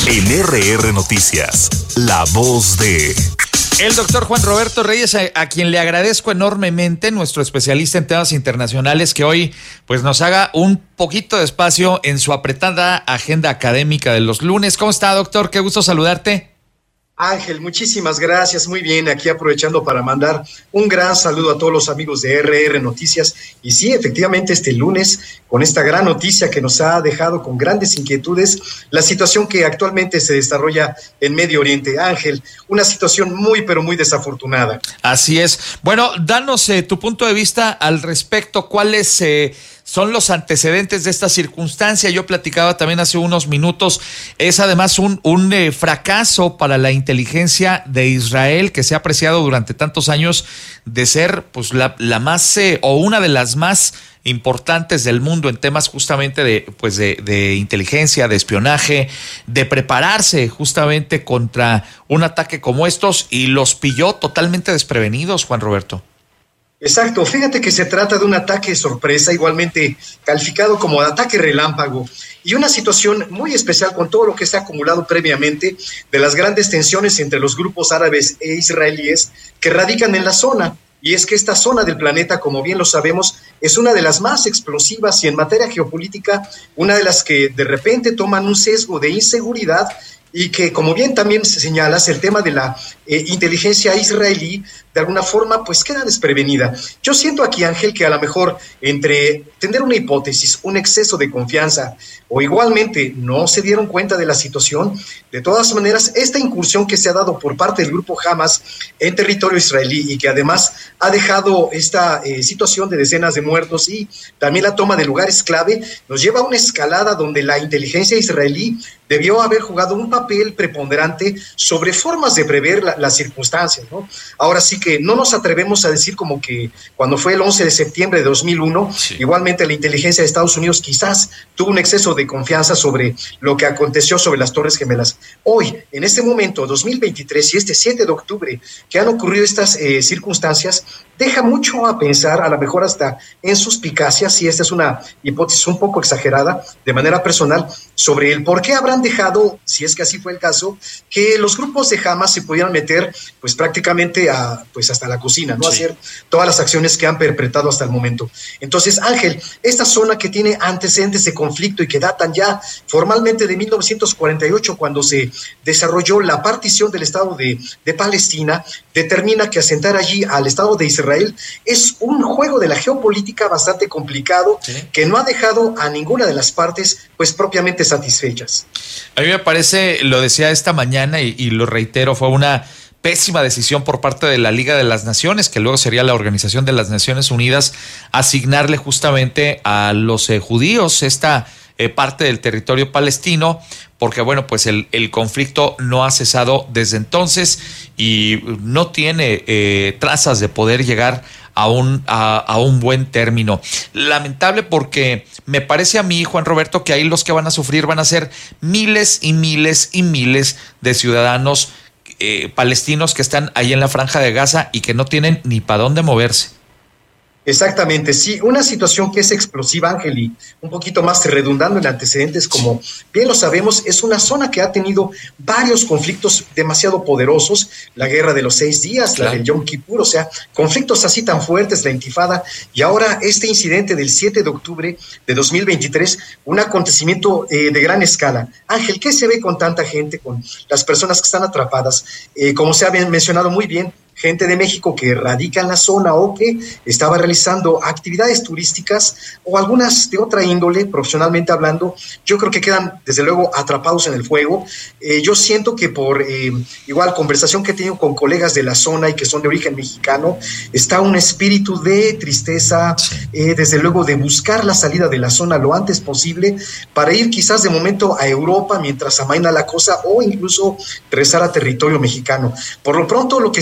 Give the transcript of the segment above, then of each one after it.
En RR Noticias, la voz de... El doctor Juan Roberto Reyes, a quien le agradezco enormemente, nuestro especialista en temas internacionales, que hoy pues nos haga un poquito de espacio en su apretada agenda académica de los lunes. ¿Cómo está, doctor? Qué gusto saludarte. Ángel, muchísimas gracias. Muy bien, aquí aprovechando para mandar un gran saludo a todos los amigos de RR Noticias. Y sí, efectivamente, este lunes, con esta gran noticia que nos ha dejado con grandes inquietudes, la situación que actualmente se desarrolla en Medio Oriente. Ángel, una situación muy, pero muy desafortunada. Así es. Bueno, danos tu punto de vista al respecto. ¿Cuáles son los antecedentes de esta circunstancia? Yo platicaba también hace unos minutos, es además un fracaso para la inteligencia de Israel, que se ha apreciado durante tantos años de ser pues la más o una de las más importantes del mundo en temas justamente de inteligencia, de espionaje, de prepararse justamente contra un ataque como estos, y los pilló totalmente desprevenidos, Juan Roberto. Exacto, fíjate que se trata de un ataque sorpresa, igualmente calificado como ataque relámpago, y una situación muy especial con todo lo que se ha acumulado previamente de las grandes tensiones entre los grupos árabes e israelíes que radican en la zona. Y es que esta zona del planeta, como bien lo sabemos, es una de las más explosivas y en materia geopolítica, una de las que de repente toman un sesgo de inseguridad, y que, como bien también señalas, el tema de la inteligencia israelí, de alguna forma, pues queda desprevenida. Yo siento aquí, Ángel, que a lo mejor entre tener una hipótesis, un exceso de confianza, o igualmente no se dieron cuenta de la situación, de todas maneras, esta incursión que se ha dado por parte del grupo Hamas en territorio israelí, y que además ha dejado esta situación de decenas de muertos y también la toma de lugares clave, nos lleva a una escalada donde la inteligencia israelí debió haber jugado un papel preponderante sobre formas de prever las circunstancias, ¿no? Ahora sí que no nos atrevemos a decir como que cuando fue el 11 de septiembre de 2001, sí, igualmente la inteligencia de Estados Unidos quizás tuvo un exceso de confianza sobre lo que aconteció sobre las Torres Gemelas. Hoy, en este momento, 2023 y este 7 de octubre, que han ocurrido estas circunstancias, deja mucho a pensar, a lo mejor hasta en suspicacias, y esta es una hipótesis un poco exagerada, de manera personal, sobre el por qué habrán dejado, si es que así fue el caso, que los grupos de Hamas se pudieran meter pues prácticamente pues hasta la cocina, ¿no? Sí. Hacer todas las acciones que han perpetrado hasta el momento. Entonces, Ángel, esta zona que tiene antecedentes de conflicto y que datan ya formalmente de 1948, cuando se desarrolló la partición del Estado de Palestina, determina que asentar allí al Estado de Israel es un juego de la geopolítica bastante complicado, sí, que no ha dejado a ninguna de las partes pues propiamente satisfechas. A mí me parece, lo decía esta mañana y lo reitero, fue una pésima decisión por parte de la Liga de las Naciones, que luego sería la Organización de las Naciones Unidas, asignarle justamente a los judíos esta parte del territorio palestino, porque bueno, pues el conflicto no ha cesado desde entonces y no tiene trazas de poder llegar a un buen término. Lamentable, porque me parece a mí, Juan Roberto, que ahí los que van a sufrir van a ser miles y miles y miles de ciudadanos palestinos que están ahí en la Franja de Gaza y que no tienen ni para dónde moverse. Exactamente, sí, una situación que es explosiva, Ángel, y un poquito más redundando en antecedentes, como bien lo sabemos, es una zona que ha tenido varios conflictos demasiado poderosos, la guerra de los 6 días, claro, la del Yom Kippur, o sea, conflictos así tan fuertes, la intifada, y ahora este incidente del 7 de octubre de 2023, un acontecimiento de gran escala. Ángel, ¿qué se ve con tanta gente, con las personas que están atrapadas? Como se ha mencionado muy bien, gente de México que radica en la zona o que estaba realizando actividades turísticas o algunas de otra índole, profesionalmente hablando, yo creo que quedan desde luego atrapados en el fuego. Yo siento que por igual conversación que he tenido con colegas de la zona y que son de origen mexicano, está un espíritu de tristeza, desde luego de buscar la salida de la zona lo antes posible para ir quizás de momento a Europa mientras amaina la cosa, o incluso regresar a territorio mexicano. Por lo pronto, lo que se va a ver,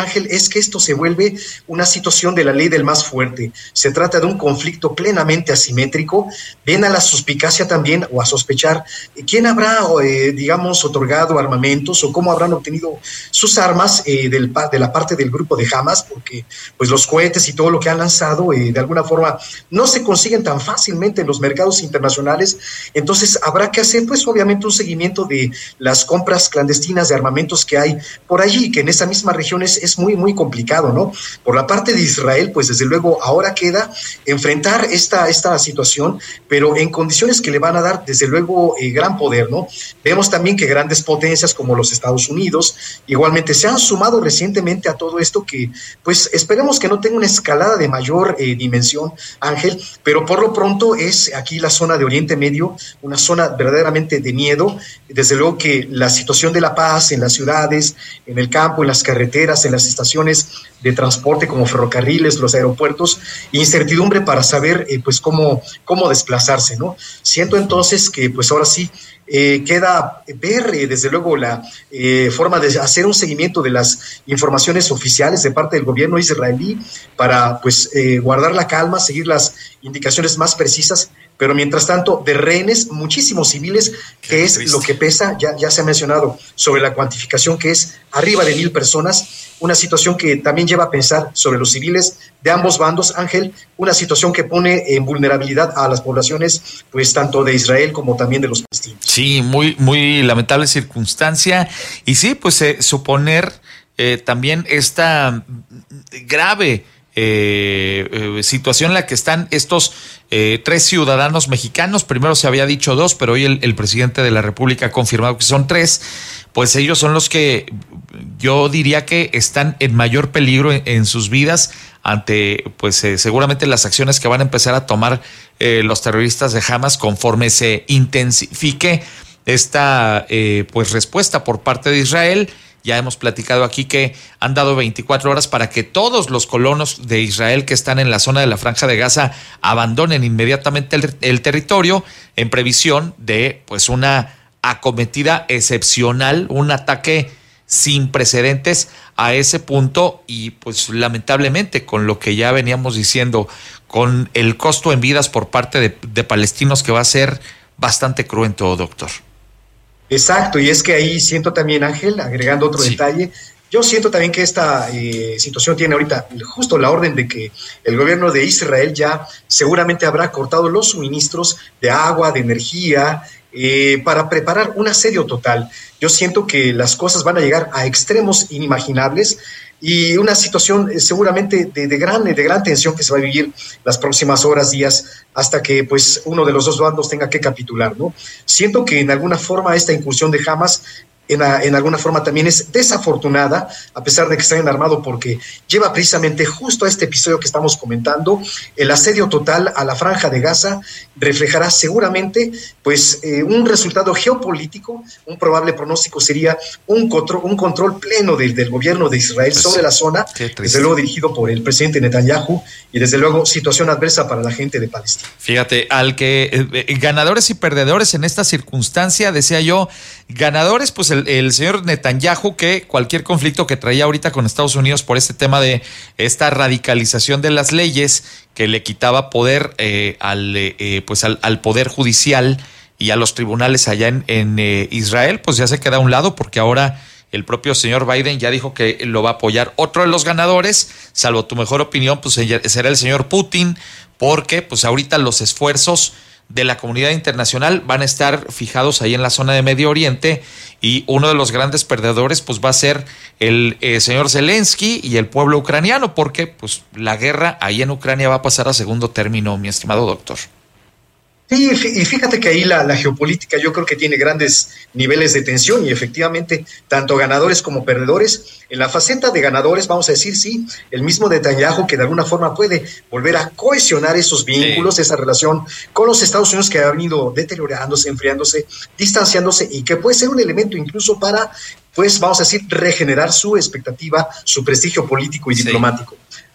Ángel, es que esto se vuelve una situación de la ley del más fuerte. Se trata de un conflicto plenamente asimétrico. Ven a la suspicacia también, o a sospechar, quién habrá, digamos, otorgado armamentos o cómo habrán obtenido sus armas de la parte del grupo de Hamas, porque pues los cohetes y todo lo que han lanzado de alguna forma no se consiguen tan fácilmente en los mercados internacionales. Entonces habrá que hacer pues obviamente un seguimiento de las compras clandestinas de armamentos que hay por allí, que en esa misma región es muy, muy complicado, ¿no? Por la parte de Israel, pues desde luego ahora queda enfrentar esta situación, pero en condiciones que le van a dar desde luego gran poder, ¿no? Vemos también que grandes potencias como los Estados Unidos igualmente se han sumado recientemente a todo esto, que pues esperemos que no tenga una escalada de mayor dimensión, Ángel, pero por lo pronto es aquí la zona de Oriente Medio, una zona verdaderamente de miedo. Desde luego que la situación de la paz en las ciudades, en el campo, en las carreteras, en las estaciones de transporte como ferrocarriles, los aeropuertos, incertidumbre para saber pues cómo desplazarse, ¿no? Siento entonces que pues ahora sí queda ver desde luego la forma de hacer un seguimiento de las informaciones oficiales de parte del gobierno israelí para pues guardar la calma, seguir las indicaciones más precisas, pero mientras tanto de rehenes, muchísimos civiles, que es lo que pesa, ya se ha mencionado sobre la cuantificación, que es arriba de 1,000 personas, una situación que también lleva a pensar sobre los civiles de ambos bandos, Ángel, una situación que pone en vulnerabilidad a las poblaciones, pues tanto de Israel como también de los palestinos. Sí, muy, muy lamentable circunstancia, y sí, pues suponer también esta grave situación en la que están estos 3 ciudadanos mexicanos. Primero se había dicho 2, pero hoy el presidente de la República ha confirmado que son 3. Pues ellos son los que yo diría que están en mayor peligro en sus vidas ante pues seguramente las acciones que van a empezar a tomar los terroristas de Hamas conforme se intensifique esta pues respuesta por parte de Israel. Ya hemos platicado aquí que han dado 24 horas para que todos los colonos de Israel que están en la zona de la Franja de Gaza abandonen inmediatamente el territorio en previsión de pues una acometida excepcional, un ataque sin precedentes a ese punto, y pues lamentablemente con lo que ya veníamos diciendo, con el costo en vidas por parte de palestinos, que va a ser bastante cruento, doctor. Exacto, y es que ahí siento también, Ángel, agregando otro detalle, yo siento también que esta situación tiene ahorita justo la orden de que el gobierno de Israel ya seguramente habrá cortado los suministros de agua, de energía, para preparar un asedio total. Yo siento que las cosas van a llegar a extremos inimaginables y una situación seguramente de gran tensión que se va a vivir las próximas horas, días, hasta que pues uno de los dos bandos tenga que capitular, ¿no? Siento que en alguna forma esta incursión de Hamas en alguna forma también es desafortunada, a pesar de que está enarmado, porque lleva precisamente justo a este episodio que estamos comentando. El asedio total a la Franja de Gaza reflejará seguramente pues un resultado geopolítico. Un probable pronóstico sería un control pleno del gobierno de Israel sobre la zona, desde luego dirigido por el presidente Netanyahu, y desde luego situación adversa para la gente de Palestina. Fíjate, al que ganadores y perdedores en esta circunstancia, decía yo, ganadores, pues el señor Netanyahu, que cualquier conflicto que traía ahorita con Estados Unidos por este tema de esta radicalización de las leyes que le quitaba poder al Poder Judicial y a los tribunales allá en Israel, pues ya se queda a un lado, porque ahora el propio señor Biden ya dijo que lo va a apoyar. Otro de los ganadores, salvo tu mejor opinión, pues será el señor Putin, porque pues ahorita los esfuerzos de la comunidad internacional van a estar fijados ahí en la zona de Medio Oriente, y uno de los grandes perdedores pues va a ser el señor Zelensky y el pueblo ucraniano, porque pues la guerra ahí en Ucrania va a pasar a segundo término, mi estimado doctor. Sí, y fíjate que ahí la geopolítica yo creo que tiene grandes niveles de tensión, y efectivamente tanto ganadores como perdedores. En la faceta de ganadores, vamos a decir, sí, el mismo Netanyahu, que de alguna forma puede volver a cohesionar esos vínculos, esa relación con los Estados Unidos, que ha venido deteriorándose, enfriándose, distanciándose, y que puede ser un elemento incluso para, pues vamos a decir, regenerar su expectativa, su prestigio político y diplomático.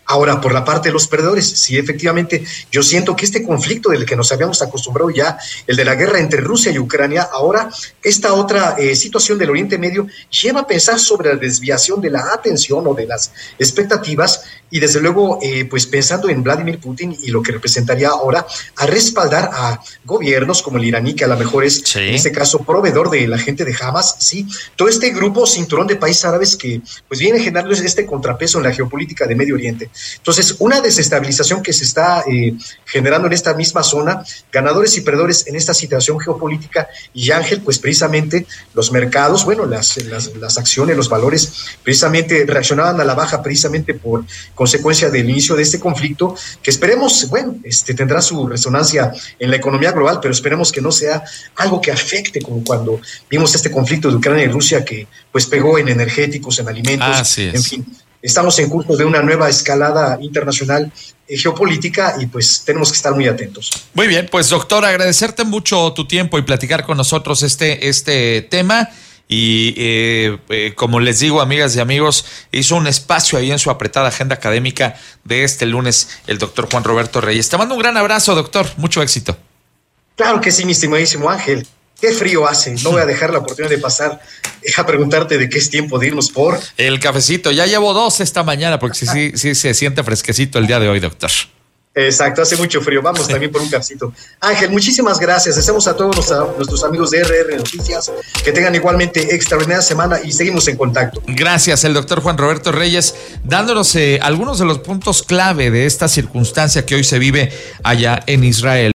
Ahora, por la parte de los perdedores, sí, efectivamente, yo siento que este conflicto del que nos habíamos acostumbrado ya, el de la guerra entre Rusia y Ucrania, ahora esta otra situación del Oriente Medio lleva a pensar sobre la desviación de la atención o de las expectativas y desde luego, pues pensando en Vladimir Putin y lo que representaría ahora a respaldar a gobiernos como el iraní, que a lo mejor es, en este caso, proveedor de la gente de Hamas, sí, todo este grupo cinturón de países árabes que pues viene generando este contrapeso en la geopolítica de Medio Oriente. Entonces, una desestabilización que se está generando en esta misma zona, ganadores y perdedores en esta situación geopolítica, y Ángel, pues precisamente los mercados, bueno, las acciones, los valores, precisamente reaccionaban a la baja precisamente por consecuencia del inicio de este conflicto, que esperemos, bueno, tendrá su resonancia en la economía global, pero esperemos que no sea algo que afecte como cuando vimos este conflicto de Ucrania y Rusia que pues pegó en energéticos, en alimentos, en fin. Estamos en curso de una nueva escalada internacional geopolítica y pues tenemos que estar muy atentos. Muy bien, pues doctor, agradecerte mucho tu tiempo y platicar con nosotros este tema. Y como les digo, amigas y amigos, hizo un espacio ahí en su apretada agenda académica de este lunes el doctor Juan Roberto Reyes. Te mando un gran abrazo, doctor. Mucho éxito. Claro que sí, mi estimadísimo Ángel. Qué frío hace. No voy a dejar la oportunidad de pasar a preguntarte de qué es tiempo de irnos por el cafecito. Ya llevo 2 esta mañana porque sí se siente fresquecito el día de hoy, doctor. Exacto, hace mucho frío. Vamos también por un cafecito. Ángel, muchísimas gracias. Deseamos a todos nuestros amigos de RR Noticias que tengan igualmente extraordinaria semana y seguimos en contacto. Gracias, el doctor Juan Roberto Reyes, dándonos algunos de los puntos clave de esta circunstancia que hoy se vive allá en Israel.